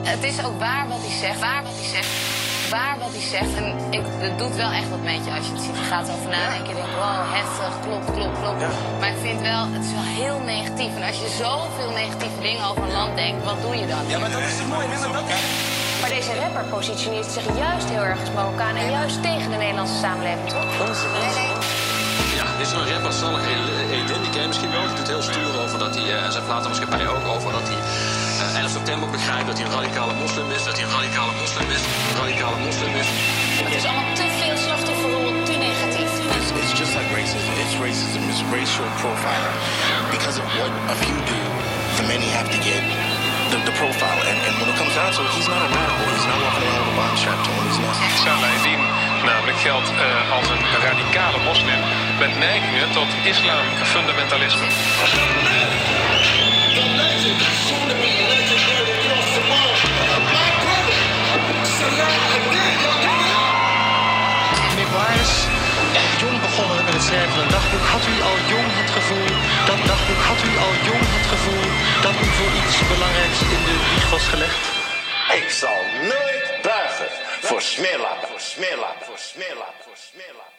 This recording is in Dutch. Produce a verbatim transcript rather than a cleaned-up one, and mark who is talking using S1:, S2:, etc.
S1: Het is ook waar wat hij zegt, waar wat hij zegt, waar wat hij zegt. En ik, het doet wel echt wat met je als je het ziet. Je gaat erover nadenken en je denkt, wow, heftig, klopt, klopt, klopt. Ja. Maar ik vind wel, het is wel heel negatief. En als je zoveel negatieve dingen over een land denkt, wat doe je dan?
S2: Ja, maar dat is het mooie. Nee, maar dat is...
S3: Maar deze rapper positioneert zich juist heel erg als Marokkaan en juist tegen de Nederlandse samenleving, toch? Nee, nee.
S4: Ja, is er een rapper, Salah Eddin, die ken je misschien wel. Die doet heel stoer over dat hij, uh, en zijn platenmaatschappij ook, over dat hij uh, elf september begrijpt, dat hij een radicale moslim is, dat hij een radicale moslim is, een radicale moslim is.
S3: Het is allemaal te veel slachtofferrol, te negatief.
S5: It's, it's just like racism. It's racism. It's racial profiling. Because of what a few do, the many have to get the, the profile. And, and when it comes down to it, he's not a radical. He's not walking around with a bomb strapped to him. He's not.
S6: Salah Eddin namelijk geldt uh, als een radicale moslim met neigingen tot islamfundamentalisme.
S7: Memoires. Jong begonnen met het schrijven van een dagboek. Had u al jong het gevoel, dat dagboek, had u al jong het gevoel dat u voor iets belangrijks in de wieg was gelegd?
S5: Ik zal nooit buigen voor smeerlappen, voor smeerlappen, voor smeerlappen, voor smeerlappen.